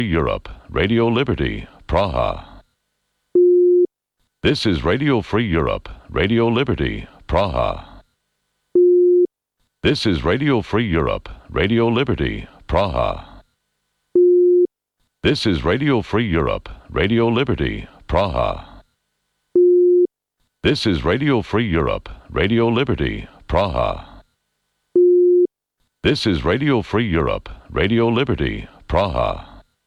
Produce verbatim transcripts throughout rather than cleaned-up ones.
Europe, Radio Liberty, Praha. This is Radio Free Europe, Radio Liberty, Praha. This is Radio Free Europe, Radio Liberty, Praha. This is Radio Free Europe, Radio Liberty, Praha. This is Radio Free Europe, Radio Liberty, Praha. This is Radio Free Europe, Radio Liberty, Praha.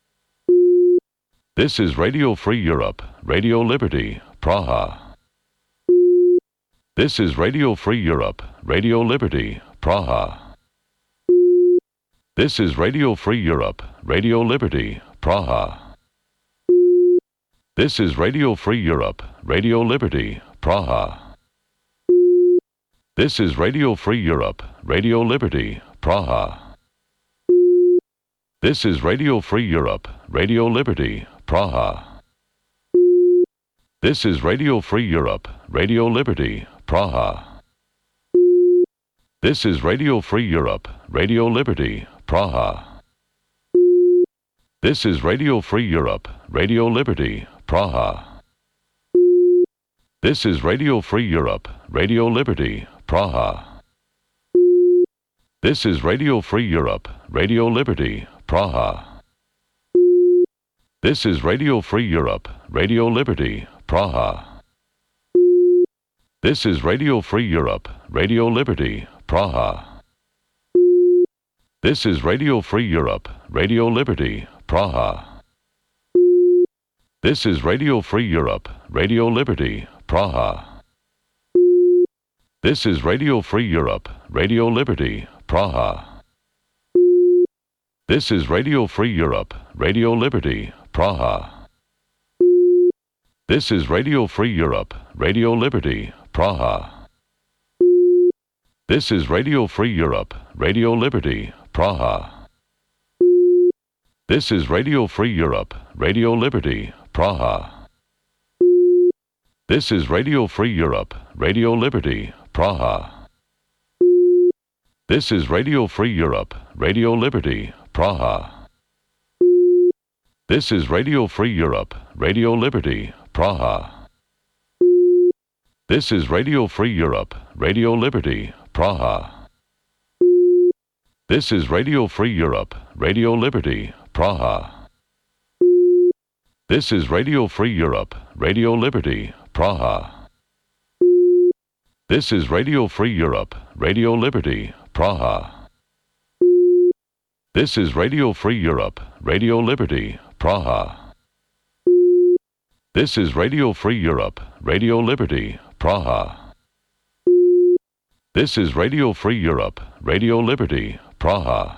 This is Radio Free Europe, Radio Liberty, Praha. This is Radio Free Europe, Radio Liberty, Praha. This is Radio Free Europe, Radio Liberty, Praha. This is Radio Free Europe, Radio Liberty, Praha. This is Radio Free Europe, Radio Liberty, Praha. This is Radio Free Europe, Radio Liberty, Praha. This is Radio Free Europe, Radio Liberty, Praha. This is Radio Free Europe, Radio Liberty, Praha. This is Radio Free Europe, Radio Liberty, Praha. This is Radio Free Europe, Radio Liberty, Praha. This is Radio Free Europe, Radio Liberty, Praha. This is Radio Free Europe, Radio Liberty, Praha. This is Radio Free Europe, Radio Liberty, Praha. This is Radio Free Europe, Radio Liberty, Praha. This is Radio Free Europe, Radio Liberty, Praha. This is Radio Free Europe, Radio Liberty, Praha. This is Radio Free Europe, Radio Liberty, Praha. This is Radio Free Europe, Radio Liberty, Praha. This is Radio Free Europe, Radio Liberty, Praha. This is Radio Free Europe, Radio Liberty, Praha. This is Radio Free Europe, Radio Liberty, Praha. This is Radio Free Europe, Radio Liberty, Praha. This is Radio Free Europe, Radio Liberty, Praha. This is Radio Free Europe, Radio Liberty, Praha. This is Radio Free Europe, Radio Liberty, Praha. This is Radio Free Europe, Radio Liberty, Praha. This is Radio Free Europe, Radio Liberty, Praha. This is Radio Free Europe, Radio Liberty, Praha. This is Radio Free Europe, Radio Liberty, Praha. This is Radio Free Europe, Radio Liberty, Praha.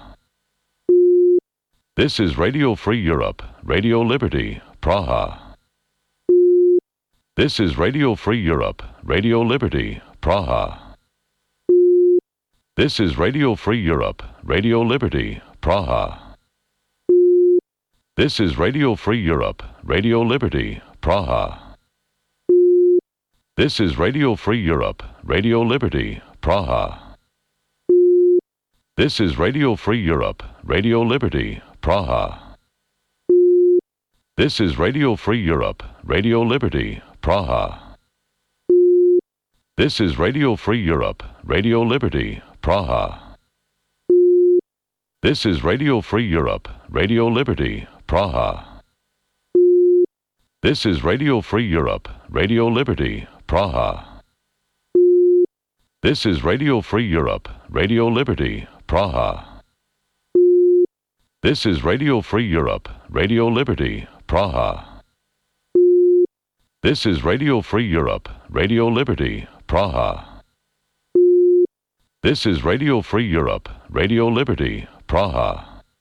This is Radio Free Europe, Radio Liberty, Praha. This is Radio Free Europe, Radio Liberty, Praha. This is Radio Free Europe, Radio Liberty, Praha. This is Radio Free Europe, Radio Liberty, Praha. This is Radio Free Europe, Radio Liberty, Praha. This is Radio Free Europe, Radio Liberty, Praha. This is Radio Free Europe, Radio Liberty, Praha. This is Radio Free Europe, Radio Liberty, Praha. This is Radio Free Europe, Radio Liberty, Praha. This is Radio Free Europe, Radio Liberty, Praha. This is Radio Free Europe, Radio Liberty, Praha. This is Radio Free Europe, Radio Liberty, Praha. This is Radio Free Europe, Radio Liberty, Praha. This is Radio Free Europe, Radio Liberty, Praha.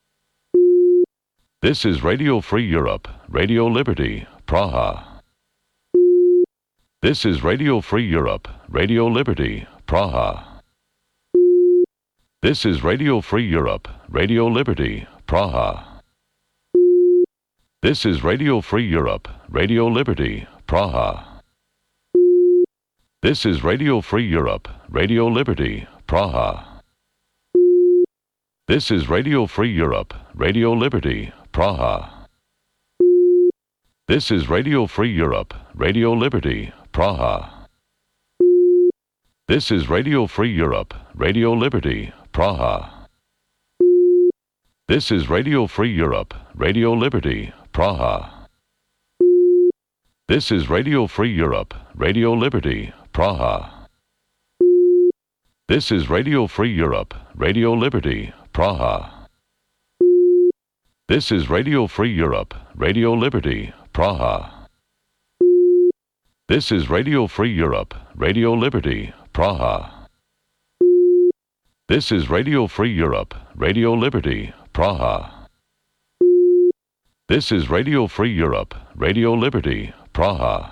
This is Radio Free Europe, Radio Liberty, Praha. This is Radio Free Europe, Radio Liberty, Praha. This is Radio Free Europe, Radio Liberty, Praha. This is Radio Free Europe, Radio Liberty, Praha. This is Radio Free Europe, Radio Liberty, Praha. This is Radio Free Europe, Radio Liberty, Praha. This is Radio Free Europe, Radio Liberty, Praha. This is Radio Free Europe, Radio Liberty, Praha. This is Radio Free Europe, Radio Liberty, Praha. This is Radio Free Europe, Radio Liberty, Praha. This is Radio Free Europe, Radio Liberty, Praha. This is Radio Free Europe, Radio Liberty, Praha. This is Radio Free Europe, Radio Liberty, Praha. This is Radio Free Europe, Radio Liberty, Praha. This is Radio Free Europe, Radio Liberty, Praha.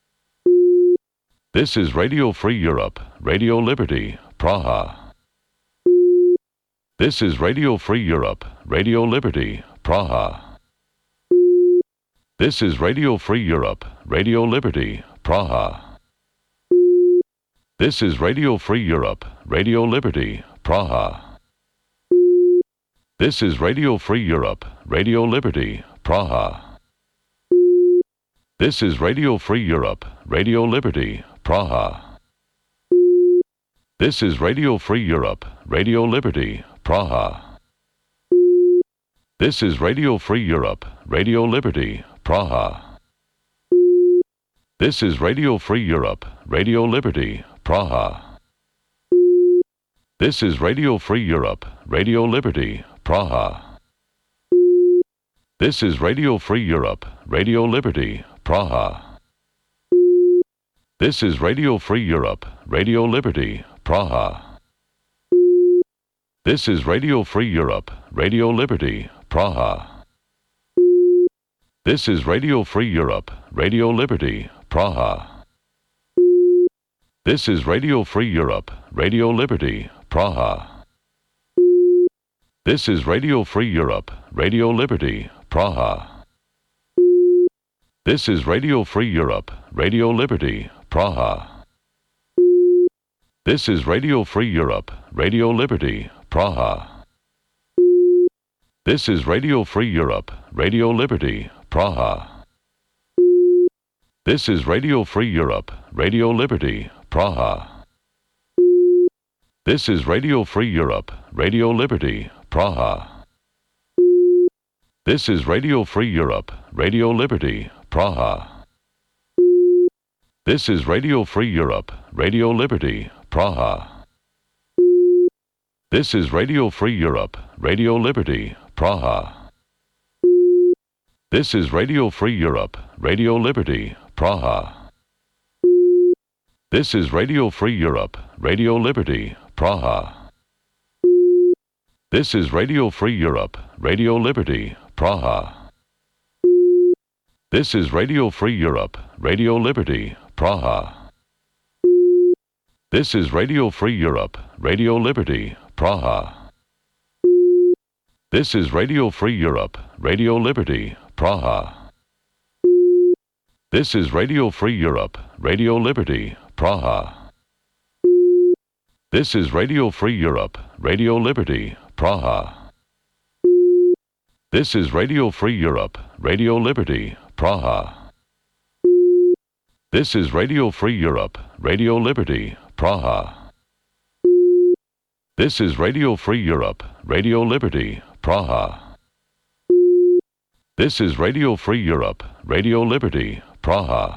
This is Radio Free Europe, Radio Liberty, Praha. This is Radio Free Europe, Radio Liberty, Praha. This is Radio Free Europe, Radio Liberty, Praha. This is Radio Free Europe, Radio Liberty, Praha. This is Radio Free Europe, Radio Liberty, Praha. This is Radio Free Europe, Radio Liberty, Praha. This is Radio Free Europe, Radio Liberty, Praha. This is Radio Free Europe, Radio Liberty, Praha. This is Radio Free Europe, Radio Liberty, Praha. This is Radio Free Europe, Radio Liberty, Praha. This is Radio Free Europe, Radio Liberty, Praha. This is Radio Free Europe, Radio Liberty, Praha. This is Radio Free Europe, Radio Liberty, Praha. This is Radio Free Europe, Radio Liberty, Praha. This is Radio Free Europe, Radio Liberty, Praha. This is Radio Free Europe, Radio Liberty, Praha. This is Radio Free Europe, Radio Liberty, Praha. This is Radio Free Europe, Radio Liberty, Praha. This is Radio Free Europe, Radio Liberty, Praha. This is Radio Free Europe, Radio Liberty, Praha. This is Radio Free Europe, Radio Liberty, Praha. This is Radio Free Europe, Radio Liberty, Praha. This is Radio Free Europe, Radio Liberty, Praha. This is Radio Free Europe, Radio Liberty, Praha. This is Radio Free Europe, Radio Liberty, Praha. This is Radio Free Europe, Radio Liberty, Praha. This is Radio Free Europe, Radio Liberty, Praha. This is Radio Free Europe, Radio Liberty, Praha. This is Radio Free Europe, Radio Liberty, Praha. This is Radio Free Europe, Radio Liberty, Praha. This is Radio Free Europe, Radio Liberty, Praha. This is Radio Free Europe, Radio Liberty, Praha. This is Radio Free Europe, Radio Liberty, Praha. This is Radio Free Europe, Radio Liberty, Praha. This is Radio Free Europe, Radio Liberty, Praha. This is Radio Free Europe, Radio Liberty, Praha.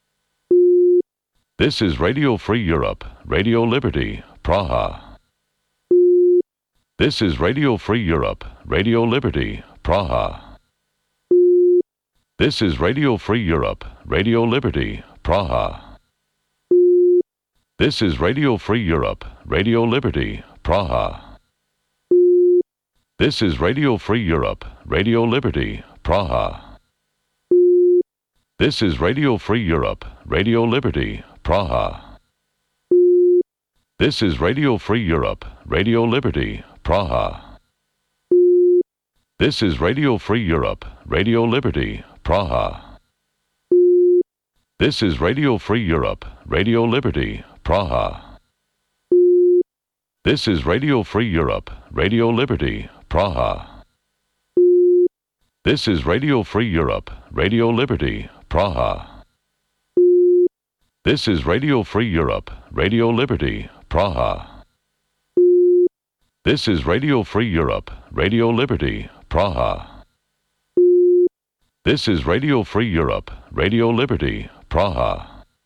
This is Radio Free Europe, Radio Liberty, Praha. This is Radio Free Europe, Radio Liberty, Praha. This is Radio Free Europe, Radio Liberty, Praha. This is Radio Free Europe, Radio Liberty, Praha. This is Radio Free Europe, Radio Liberty, Praha. This is Radio Free Europe, Radio Liberty, Praha. This is Radio Free Europe, Radio Liberty, Praha. This is Radio Free Europe, Radio Liberty, Praha. This is Radio Free Europe, Radio Liberty, Praha. This is Radio Free Europe, Radio Liberty, Praha. This is Radio Free Europe, Radio Liberty, Praha. This is Radio Free Europe, Radio Liberty, Praha. This is Radio Free Europe, Radio Liberty, Praha. This is Radio Free Europe, Radio Liberty, Praha.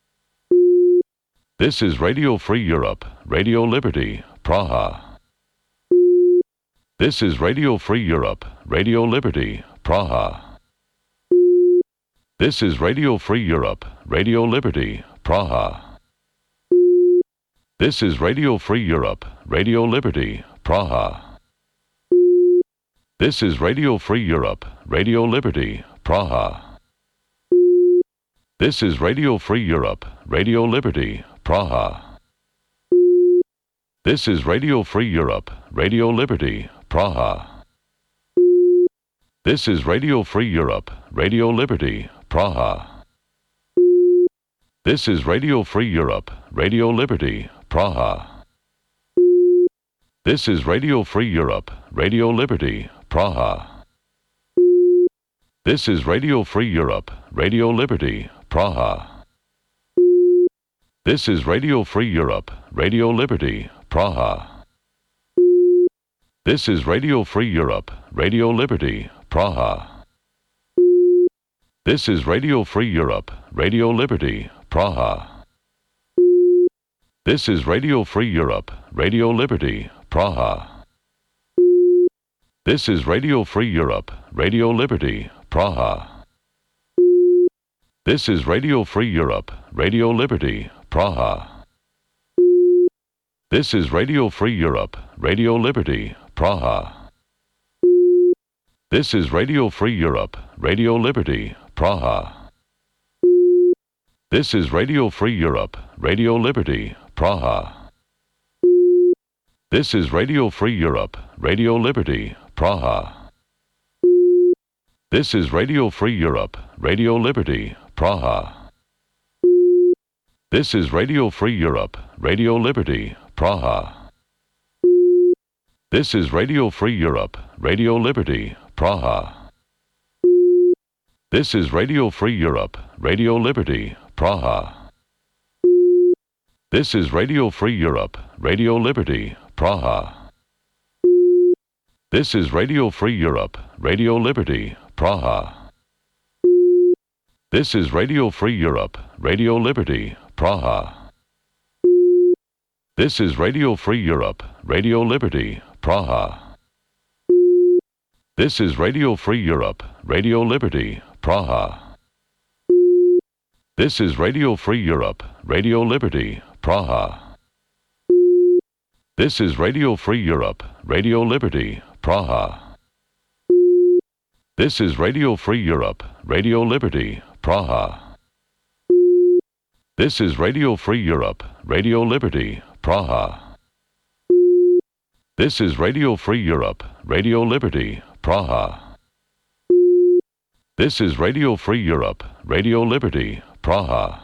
This is Radio Free Europe, Radio Liberty, Praha. This is Radio Free Europe, Radio Liberty, Praha. This is Radio Free Europe, Radio Liberty, Praha. This is Radio Free Europe, Radio Liberty, Praha. This is Radio Free Europe, Radio Liberty, Praha. This is Radio Free Europe, Radio Liberty, Praha. This is Radio Free Europe, Radio Liberty, Praha. This is Radio Free Europe, Radio Liberty, Praha. This is Radio Free Europe, Radio Liberty, Praha. This is Radio Free Europe, Radio Liberty, Praha. This is Radio Free Europe, Radio Liberty, Praha. This is Radio Free Europe, Radio Liberty, Praha. This is Radio Free Europe, Radio Liberty, Praha. This is Radio Free Europe, Radio Liberty, Praha. This is Radio Free Europe, Radio Liberty, Praha. This is Radio Free Europe, Radio Liberty, Praha. This is Radio Free Europe, Radio Liberty, Praha. This is Radio Free Europe, Radio Liberty, Praha. This is Radio Free Europe, Radio Liberty, Praha. This is Radio Free Europe, Radio Liberty, Praha. This is Radio Free Europe, Radio Liberty, Praha. This is Radio Free Europe, Radio Liberty, Praha. This is Radio Free Europe, Radio Liberty, Praha. This is Radio Free Europe, Radio Liberty, Praha. This is Radio Free Europe, Radio Liberty, Praha. This is Radio Free Europe, Radio Liberty, Praha. This is Radio Free Europe, Radio Liberty, Praha. This is Radio Free Europe, Radio Liberty, Praha. This is Radio Free Europe, Radio Liberty, Praha. This is Radio Free Europe, Radio Liberty, Praha. This is Radio Free Europe, Radio Liberty, Praha. This is Radio Free Europe, Radio Liberty, Praha. This is Radio Free Europe, Radio Liberty, Praha. This is Radio Free Europe, Radio Liberty, Praha. This is Radio Free Europe, Radio Liberty, Praha. This is Radio Free Europe, Radio Liberty, Praha.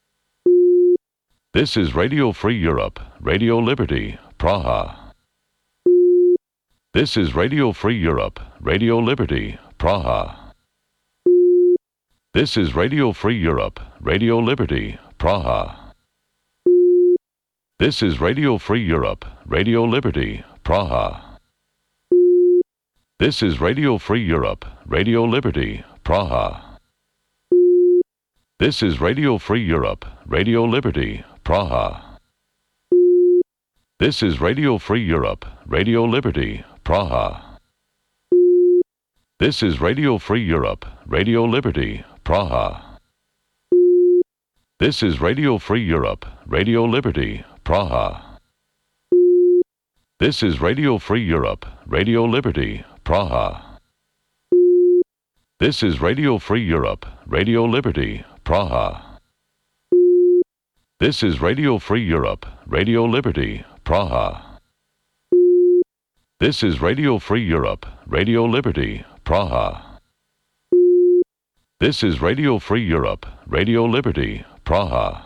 This is Radio Free Europe, Radio Liberty, Praha. This is Radio Free Europe, Radio Liberty, Praha. This is Radio Free Europe, Radio Liberty, Praha. This is Radio Free Europe, Radio Liberty, Praha. This is Radio Free Europe, Radio Liberty, Praha. This is Radio Free Europe, Radio Liberty, Praha. This is Radio Free Europe, Radio Liberty, Praha. This is Radio Free Europe, Radio Liberty, Praha. This is Radio Free Europe, Radio Liberty, Praha. This is Radio Free Europe, Radio Liberty, Praha. This is Radio Free Europe, Radio Liberty, Praha. This is Radio Free Europe, Radio Liberty, Praha. This is Radio Free Europe, Radio Liberty, Praha. This is Radio Free Europe, Radio Liberty, Praha.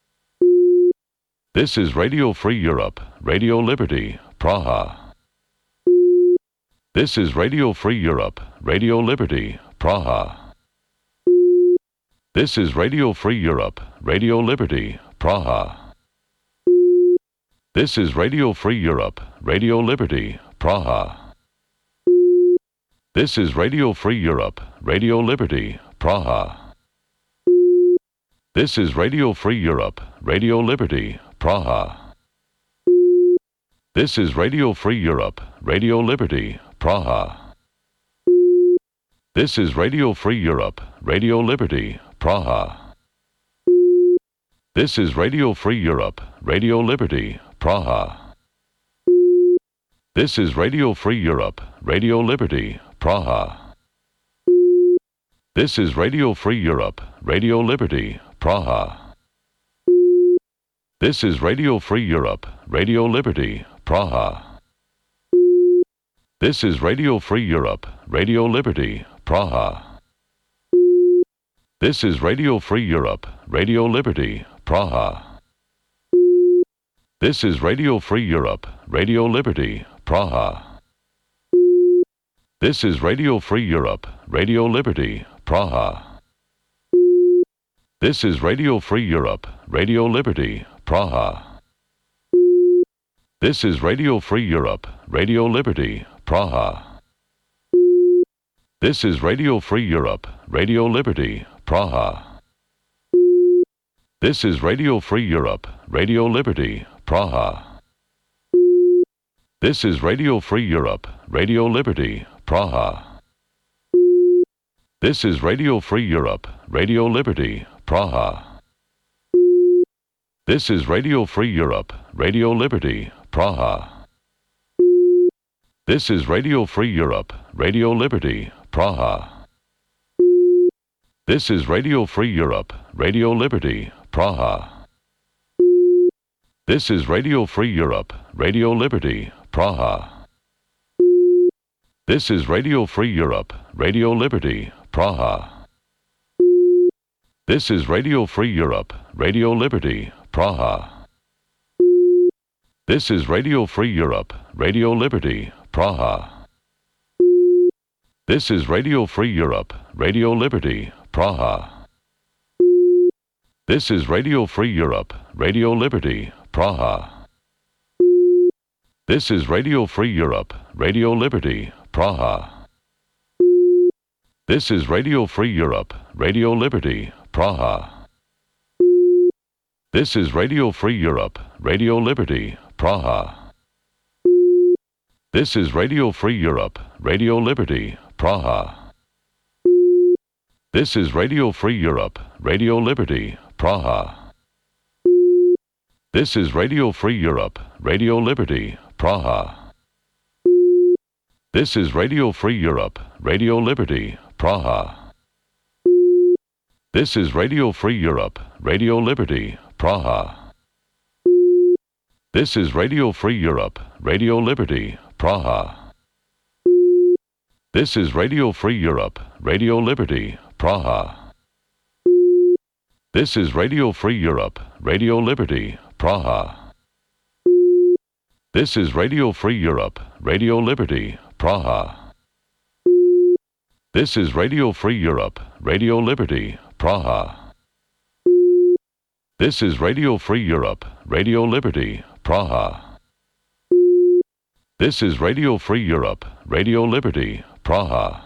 This is Radio Free Europe, Radio Liberty, Praha. This is Radio Free Europe, Radio Liberty, Praha. This is Radio Free Europe, Radio Liberty, Praha. This is Radio Free Europe, Radio Liberty, Praha. This is Radio Free Europe, Radio Liberty, Praha. This is Radio Free Europe, Radio Liberty, Praha. This is Radio Free Europe, Radio Liberty, Praha. This is Radio Free Europe, Radio Liberty, Praha. This is Radio Free Europe, Radio Liberty, Praha. This is Radio Free Europe, Radio Liberty, Praha. This is Radio Free Europe, Radio Liberty, Praha. This is Radio Free Europe, Radio Liberty, Praha. This is Radio Free Europe, Radio Liberty, Praha. This is Radio Free Europe, Radio Liberty, Praha. This is Radio Free Europe, Radio Liberty, Praha. This is Radio Free Europe, Radio Liberty, Praha. This is Radio Free Europe, Radio Liberty, Praha. This is Radio Free Europe, Radio Liberty, Praha. This is Radio Free Europe, Radio Liberty, Praha. This is Radio Free Europe, Radio Liberty, Praha. This is Radio Free Europe, Radio Liberty, Praha. This is Radio Free Europe, Radio Liberty, Praha. This is Radio Free Europe, Radio Liberty, Praha. This is Radio Free Europe, Radio Liberty, Praha. This is Radio Free Europe, Radio Liberty, Praha. This is Radio Free Europe, Radio Liberty, Praha. This is Radio Free Europe, Radio Liberty, Praha. This is Radio Free Europe, Radio Liberty, Praha. This is Radio Free Europe, Radio Liberty, Praha. This is Radio Free Europe, Radio Liberty, Praha. This is Radio Free Europe, Radio Liberty, Praha. This is Radio Free Europe, Radio Liberty, Praha. This is Radio Free Europe, Radio Liberty, Praha. This is Radio Free Europe, Radio Liberty, Praha. This is Radio Free Europe, Radio Liberty, Praha. This is Radio Free Europe, Radio Liberty, Praha. This is Radio Free Europe, Radio Liberty, Praha. This is Radio Free Europe, Radio Liberty, Praha. This is Radio Free Europe, Radio Liberty, Praha. This is Radio Free Europe, Radio Liberty, Praha. This is Radio Free Europe, Radio Liberty, Praha. This is Radio Free Europe, Radio Liberty, Praha. This is Radio Free Europe, Radio Liberty, Praha. This is Radio Free Europe, Radio Liberty, Praha. This is Radio Free Europe, Radio Liberty, Praha. This is Radio Free Europe, Radio Liberty, Praha.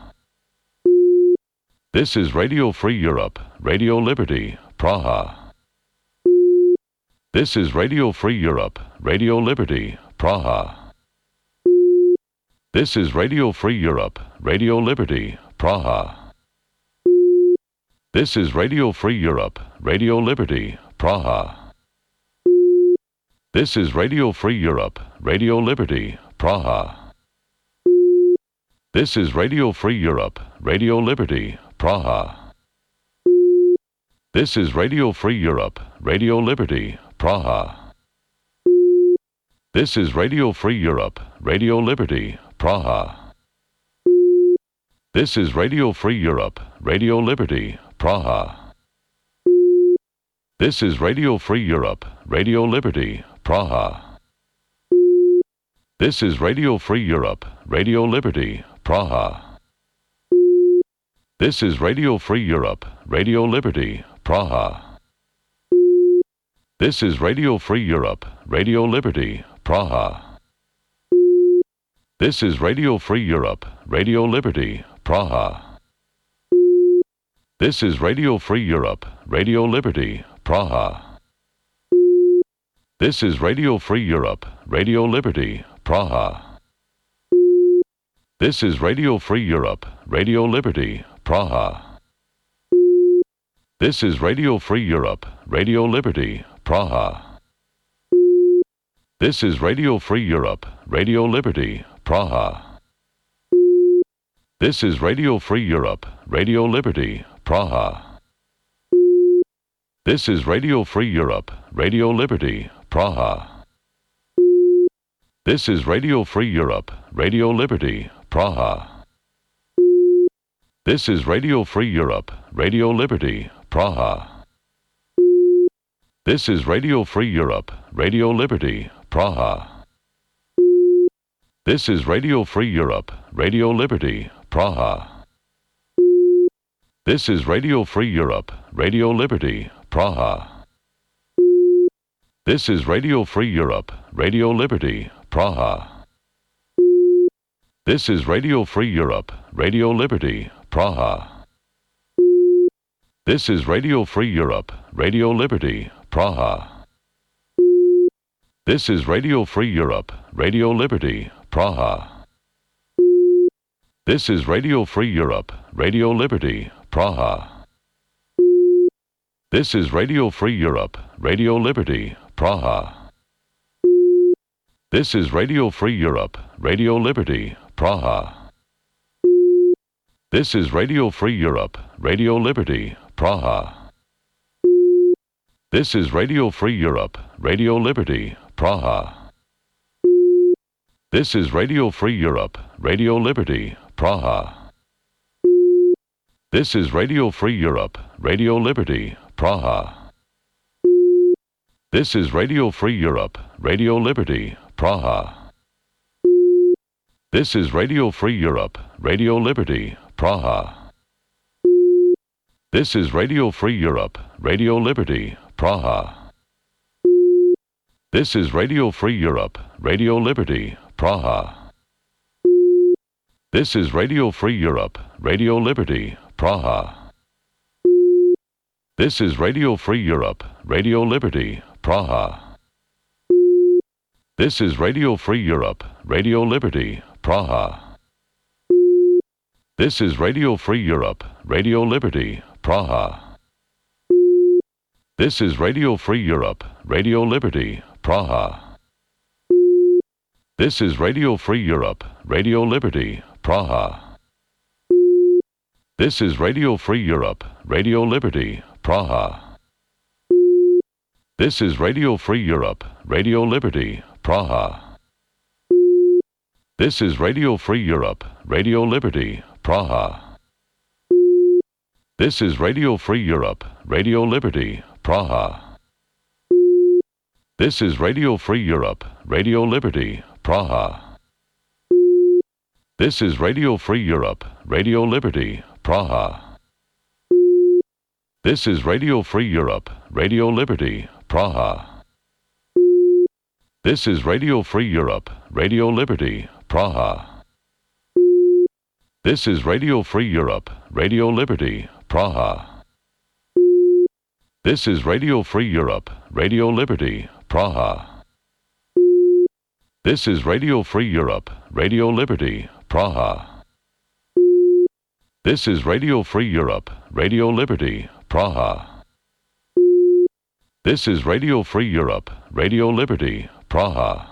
This is Radio Free Europe, Radio Liberty, Praha. This is Radio Free Europe, Radio Liberty, Praha. This is Radio Free Europe, Radio Liberty, Praha. This is Radio Free Europe, Radio Liberty, Praha. This is Radio Free Europe, Radio Liberty, Praha. This is Radio Free Europe, Radio Liberty, Praha. This is Radio Free Europe, Radio Liberty, Praha. This is Radio Free Europe, Radio Liberty, Praha. This is Radio Free Europe, Radio Liberty, Praha. This is Radio Free Europe, Radio Liberty, Praha. This is Radio Free Europe, Radio Liberty, Praha. This is Radio Free Europe, Radio Liberty, Praha. This is Radio Free Europe, Radio Liberty, Praha. This is Radio Free Europe, Radio Liberty, Praha. This is Radio Free Europe, Radio Liberty, Praha. This is Radio Free Europe, Radio Liberty, Praha. This is Radio Free Europe, Radio Liberty, Praha. This is Radio Free Europe, Radio Liberty, Praha. This is Radio Free Europe, Radio Liberty, Praha. This is Radio Free Europe, Radio Liberty, Praha. This is Radio Free Europe, Radio Liberty, Praha. This is Radio Free Europe, Radio Liberty, Praha. This is Radio Free Europe, Radio Liberty, Praha. This is Radio Free Europe, Radio Liberty, Praha. This is Radio Free Europe, Radio Liberty, Praha. This is Radio Free Europe, Radio Liberty, Praha. This is Radio Free Europe, Radio Liberty, Praha. This is Radio Free Europe, Radio Liberty, Praha. This is Radio Free Europe, Radio Liberty, Praha. This is Radio Free Europe, Radio Liberty, Praha. This is Radio Free Europe, Radio Liberty, Praha. This is Radio Free Europe, Radio Liberty, Praha. This is Radio Free Europe, Radio Liberty, Praha. This is Radio Free Europe, Radio Liberty, Praha. This is Radio Free Europe, Radio Liberty, Praha. This is Radio Free Europe, Radio Liberty, Praha. This is Radio Free Europe, Radio Liberty, Praha. This is Radio Free Europe, Radio Liberty, Praha. This is Radio Free Europe, Radio Liberty, Praha. This is Radio Free Europe, Radio Liberty, Praha. This is Radio Free Europe, Radio Liberty, Praha. This is Radio Free Europe, Radio Liberty, Praha. This is Radio Free Europe, Radio Liberty, Praha. This is Radio Free Europe, Radio Liberty, Praha. This is Radio Free Europe, Radio Liberty, Praha. This is Radio Free Europe, Radio Liberty, Praha. This is Radio Free Europe, Radio Liberty, Praha. This is Radio Free Europe, Radio Liberty, Praha. This is Radio Free Europe, Radio Liberty, Praha. This is Radio Free Europe, Radio Liberty, Praha. This is Radio Free Europe, Radio Liberty, Praha. This is Radio Free Europe, Radio Liberty, Praha. This is Radio Free Europe, Radio Liberty, Praha. This is Radio Free Europe, Radio Liberty, Praha. This is Radio Free Europe, Radio Liberty, Praha. This is Radio Free Europe, Radio Liberty, Praha. This is Radio Free Europe, Radio Liberty, Praha. This is Radio Free Europe, Radio Liberty, Praha. This is Radio Free Europe, Radio Liberty, Praha. This is Radio Free Europe, Radio Liberty, Praha.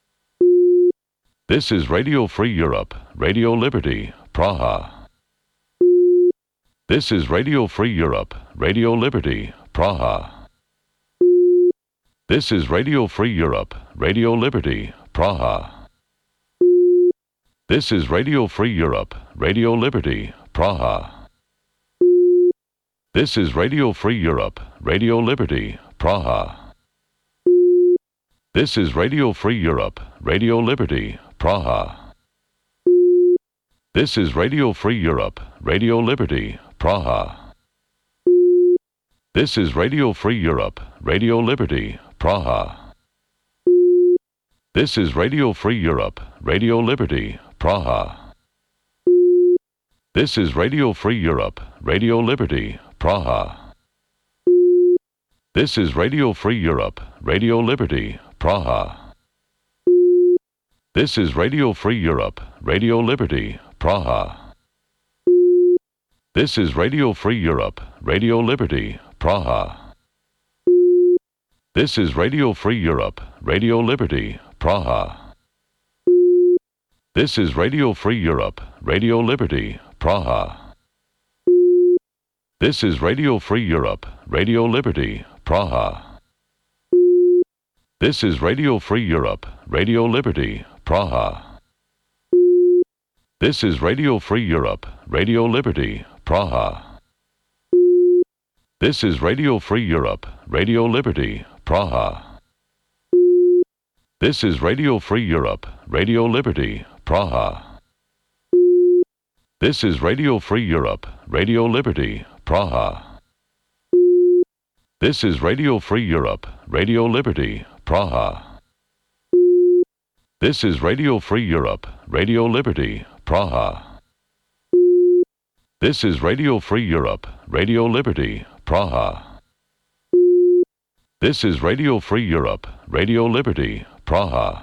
This is Radio Free Europe, Radio Liberty, Praha. This is Radio Free Europe, Radio Liberty, Praha. This is Radio Free Europe, Radio Liberty, Praha. This is Radio Free Europe, Radio Liberty, Praha. This is Radio Free Europe, Radio Liberty, Praha. This is Radio Free Europe, Radio Liberty, Praha. This is Radio Free Europe, Radio Liberty, Praha. This is Radio Free Europe, Radio Liberty, Praha. This is Radio Free Europe, Radio Liberty, Praha. This is Radio Free Europe, Radio Liberty, Praha. This is Radio Free Europe, Radio Liberty, Praha. This is Radio Free Europe, Radio Liberty, Praha. This is Radio Free Europe, Radio Liberty, Praha. This is Radio Free Europe, Radio Liberty, Praha. This is Radio Free Europe, Radio Liberty, Praha. This is Radio Free Europe, Radio Liberty, Praha. This is Radio Free Europe, Radio Liberty, Praha. This is Radio Free Europe, Radio Liberty, Praha. This is Radio Free Europe, Radio Liberty, Praha. This is Radio Free Europe, Radio Liberty, Praha. This is Radio Free Europe, Radio Liberty, Praha. This is Radio Free Europe, Radio Liberty, Praha. This is Radio Free Europe, Radio Liberty, Praha. This is Radio Free Europe, Radio Liberty, Praha. This is Radio Free Europe, Radio Liberty, Praha.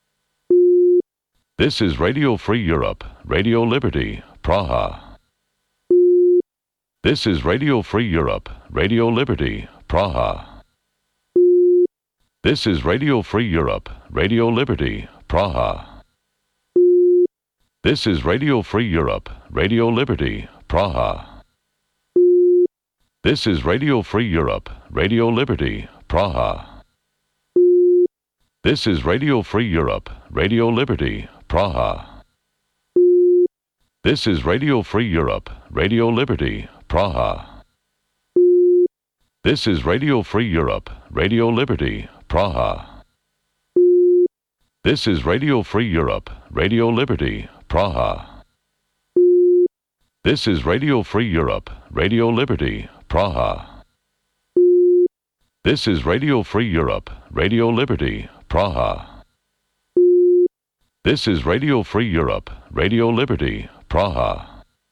This is Radio Free Europe, Radio Liberty, Praha. This is Radio Free Europe, Radio Liberty, Praha. This is Radio Free Europe, Radio Liberty, Praha. This is Radio Free Europe, Radio Liberty, Praha. This is Radio Free Europe, Radio Liberty, Praha. This is Radio Free Europe, Radio Liberty, Praha. This is Radio Free Europe, Radio Liberty, Praha. This is Radio Free Europe, Radio Liberty, Praha. This is Radio Free Europe, Radio Liberty, Praha. This is Radio Free Europe, Radio Liberty, Praha. This is Radio Free Europe, Radio Liberty, Praha. This is Radio Free Europe, Radio Liberty, Praha.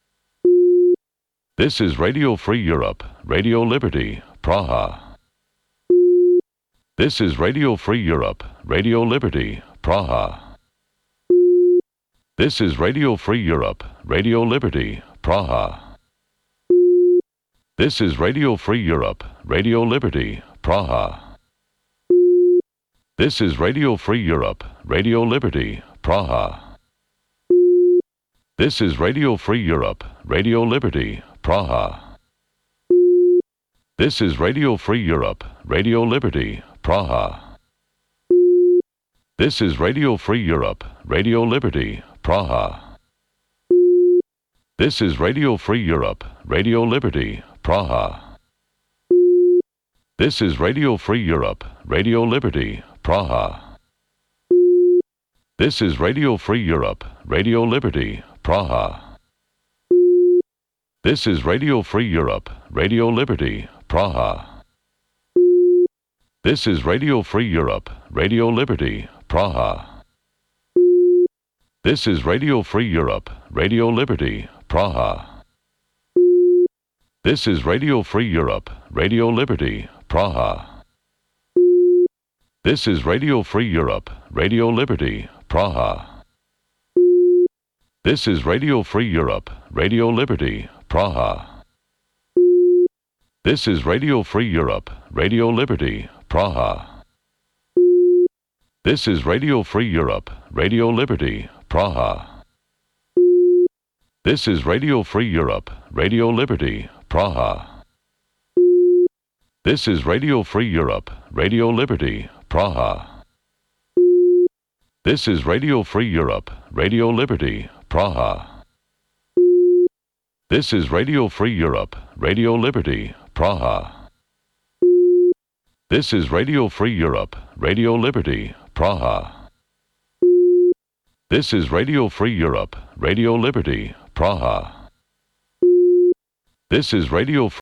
This is Radio Free Europe, Radio Liberty, Praha. This is Radio Free Europe, Radio Liberty, Praha. This is Radio Free Europe, Radio Liberty, Praha. This is Radio Free Europe, Radio Liberty, Praha. This is Radio Free Europe, Radio Liberty, Praha. This is Radio Free Europe, Radio Liberty, Praha. This is Radio Free Europe, Radio Liberty, Praha. This is Radio Free Europe, Radio Liberty, Praha. This is Radio Free Europe, Radio Liberty, Praha. This is Radio Free Europe, Radio Liberty, Praha. This is Radio Free Europe, Radio Liberty, Praha. This is Radio Free Europe, Radio Liberty, Praha. This is Radio Free Europe, Radio Liberty, Praha. This is Radio Free Europe, Radio Liberty, Praha. This is Radio Free Europe, Radio Liberty, Praha. This is Radio Free Europe, Radio Liberty, Praha. This is Radio Free Europe, Radio Liberty, Praha. This is Radio Free Europe, Radio Liberty, Praha. This is Radio Free Europe, Radio Liberty, Praha. This is Radio Free Europe, Radio Liberty, Praha. This is Radio Free Europe, Radio Liberty, Praha. This is Radio Free Europe, Radio Liberty, Praha. This is Radio Free Europe, Radio Liberty, Praha. This is Radio Free Europe, Radio Liberty, Praha. This is Radio Free Europe, Radio Liberty, Praha. This is Radio